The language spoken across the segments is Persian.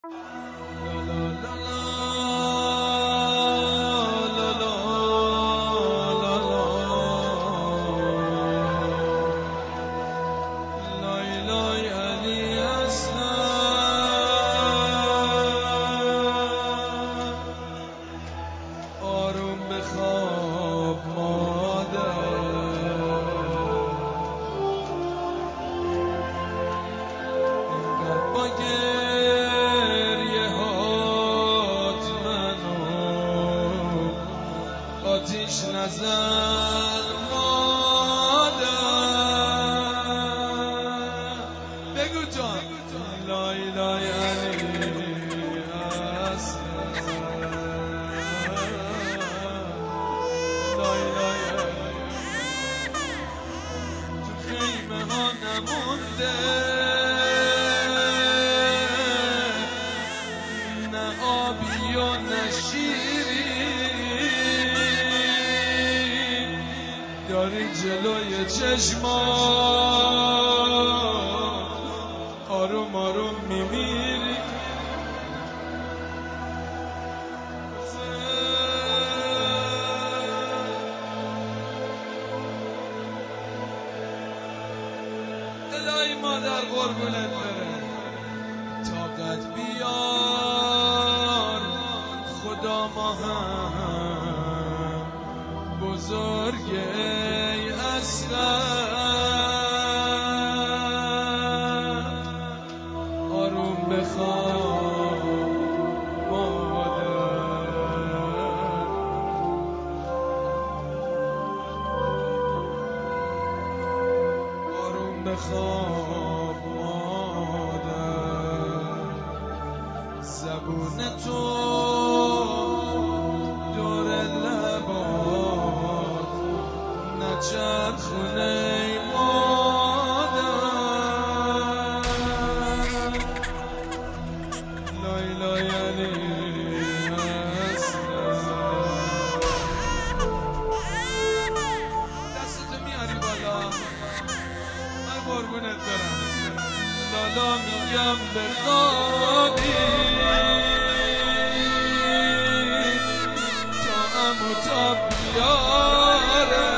آتیش نزن مادر، بگو جان لای لای علی هستم، لای لای علی تو خیمه ها نمونده، نه آبی و نه شیری، داری جلوی چشمات آروم آروم میمیری. الهی مادر قربونت بره، طاقت بیار خدا ما هم بزرگه آروم بخواب مادر، آروم بخواب مادر، زبون تو دور لبات نچرخونه لالا میگم بخوابی تا عمو تا بیاره،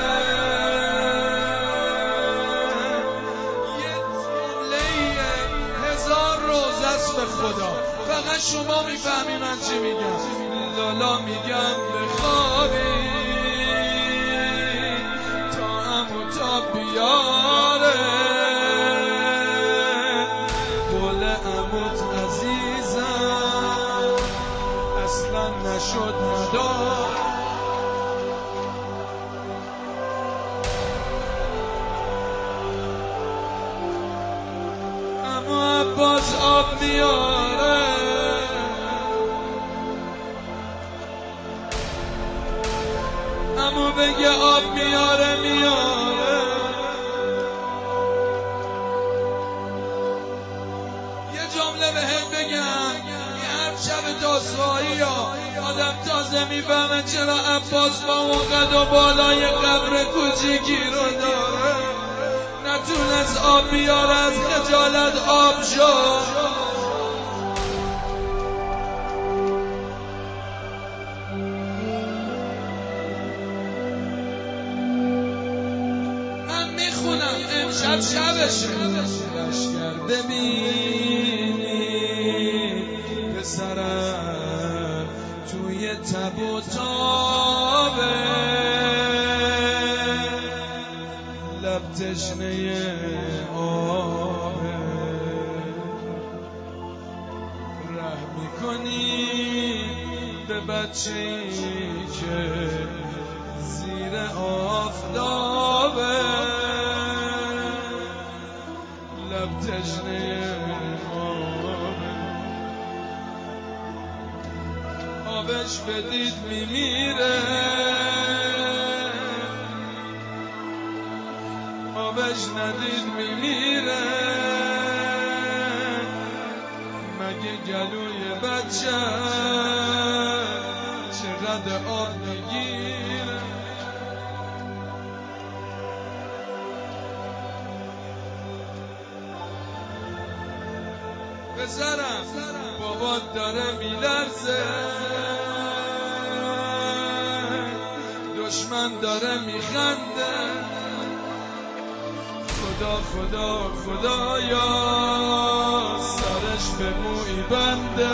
یه جمله 1000 روزه است به خدا، فقط شما میفهمی من چی میگم. لالا میگم بخوابی تا عمو تا بیاره، نشد ندار اما عباس آب میاره، اما بگه آب میاره میاره. یه جمله بهت بگم، شب داسایی ها آدم تازه میفهمه چرا عباس با اون قد و بالای قبر کوچیکی رو داره، نتونست آب بیاره از خجالت آب شد. من میخونم امشب شبشه، لشکر ببینی پسرم توی تب و تابه، لب تشنه آبه، رحم میکنی به بچه‌ای که زیر آفتابه، لب تشنه آبش بدید میمیره، آبش ندید میمیره، مگه گلوی بچه چقدر آب میگیره. پسرم بابات داره میلرزه، دشمن داره میخنده، خدا خدا خدایا سرش به موی بنده.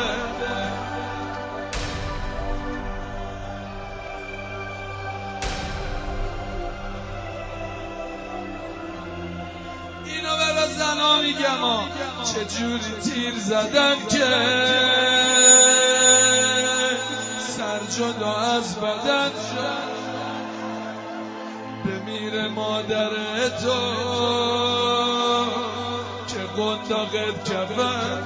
اینو برا زنا میگم چجوری تیر زدن که سر جدا از بدن شد، بمیره مادر تو که قنداقت کفن.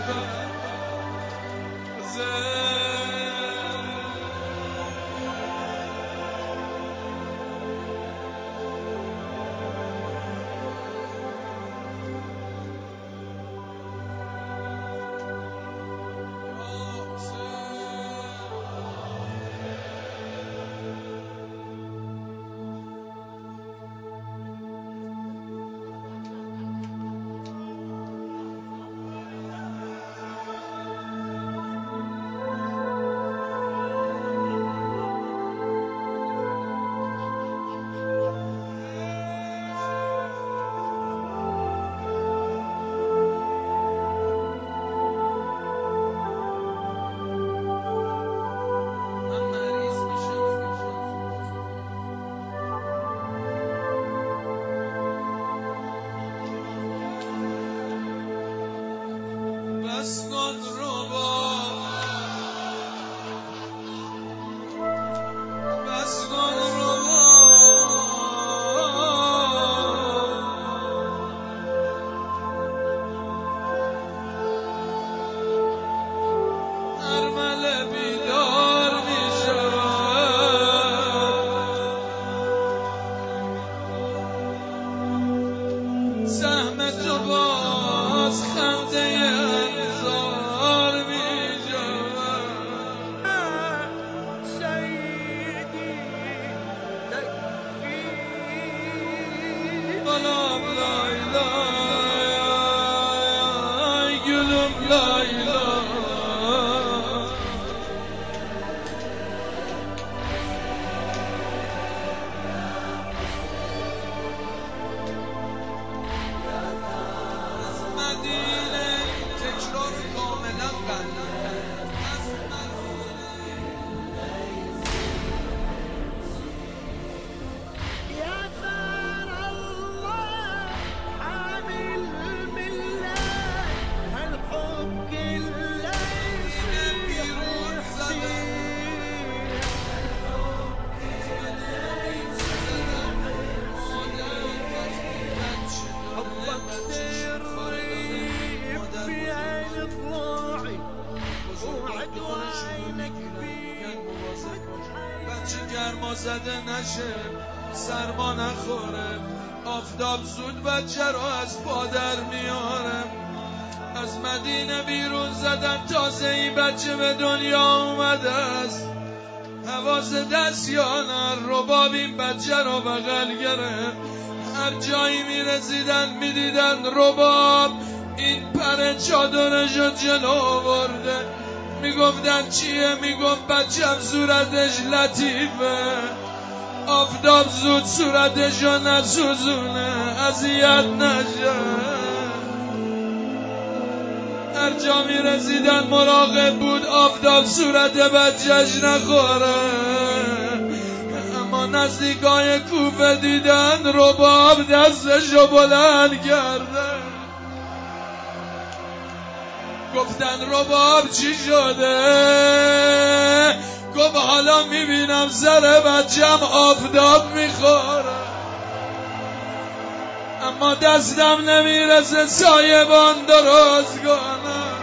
بس کن رباب، بس کن رباب، ارمل بیدار می شود، سهم تو باز خنده Anam Layla, gülüm Layla. Medine tekrar kamelen bende. گرما زده نشه، سرما نخوره، آفتاب زود بچه رو از پا در میاره. از مدینه بیرون زدن تازه این بچه به دنیا اومده است، حواس دست یا نر رباب این بچه رو بغل گرفت. هر جایی میرسیدن میدیدن رباب این پر چادرشو جلو برده. میگفتن چیه؟ میگفت بچم صورتش لطیفه، آفتاب زود صورتشو نسوزونه، اذیت نشه. هر جا میرسیدن مراقب بود آفتاب صورت بچهش نخوره. اما نزدیکای کوفه دیدن رباب دستشو بلند کرده. گفتن رباب چی شده؟ گفت حالا میبینم سر بچم آفتاب میخوره، اما دستم نمیرسه سایبان درست کنم.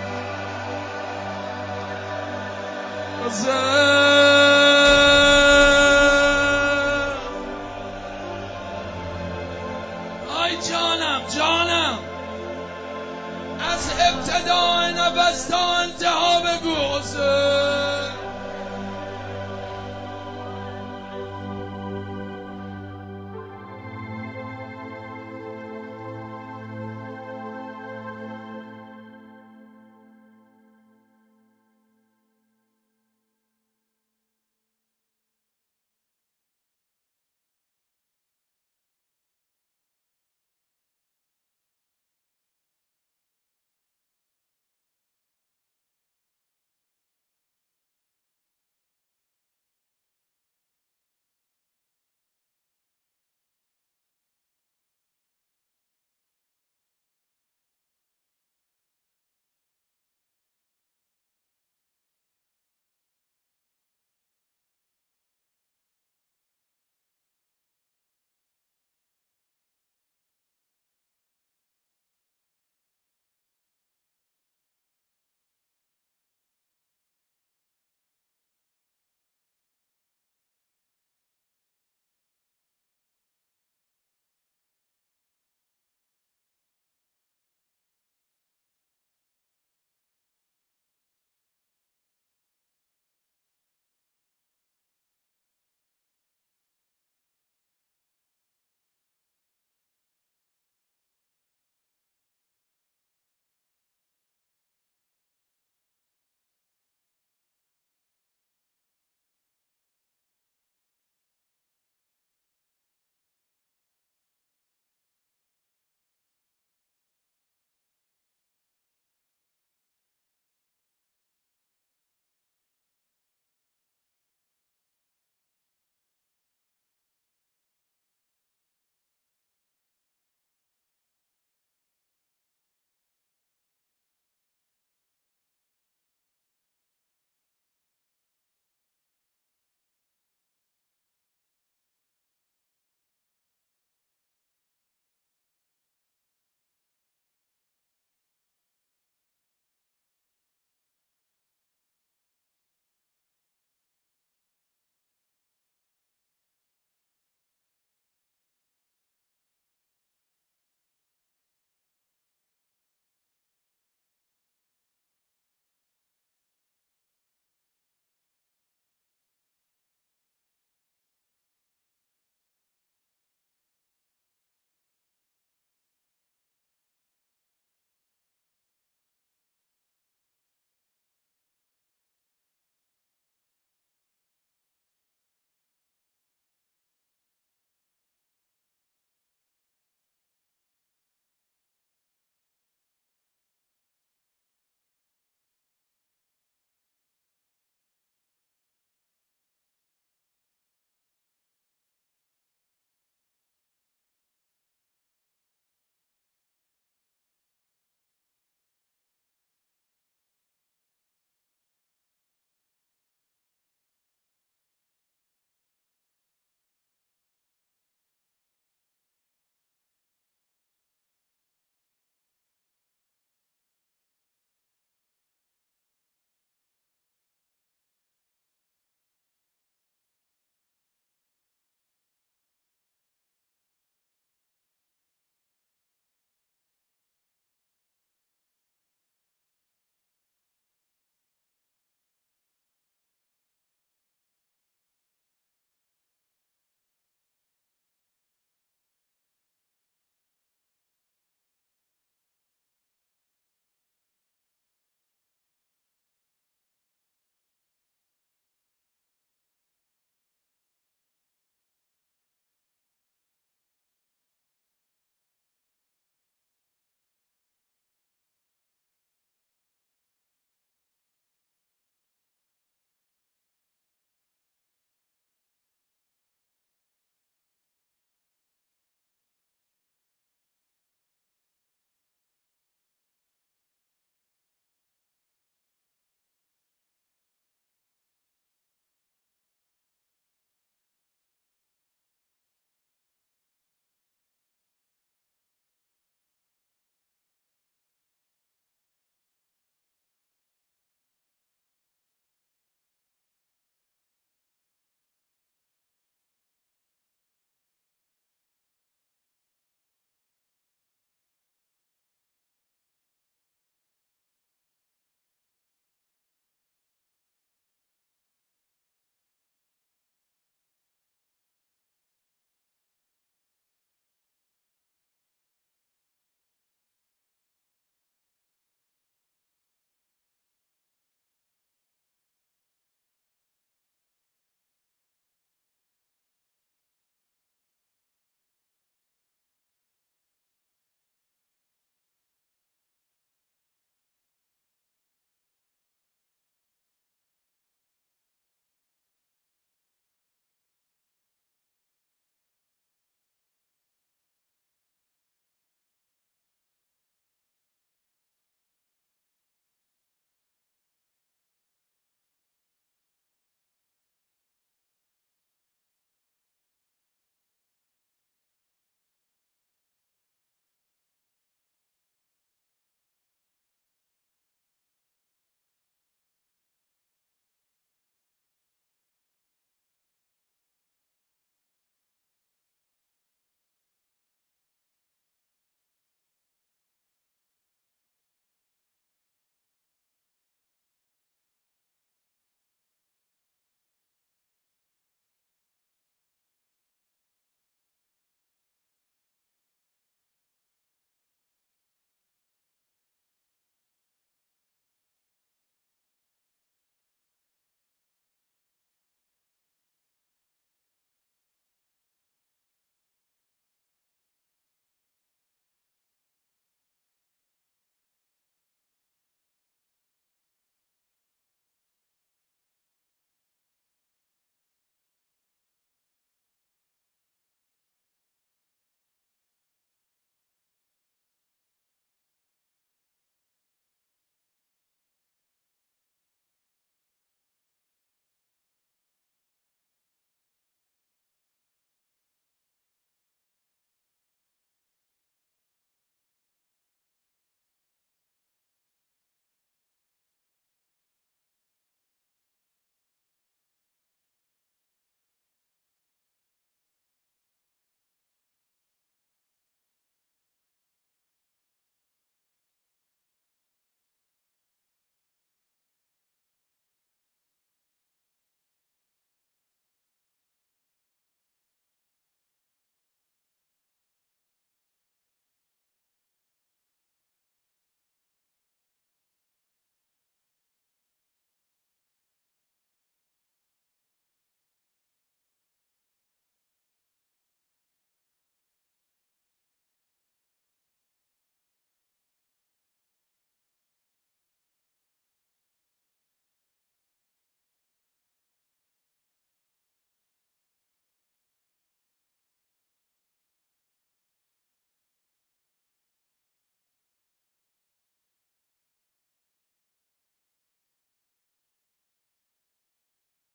آی جانم جانم، از ابتدای نفس تا انتها بگو حسین.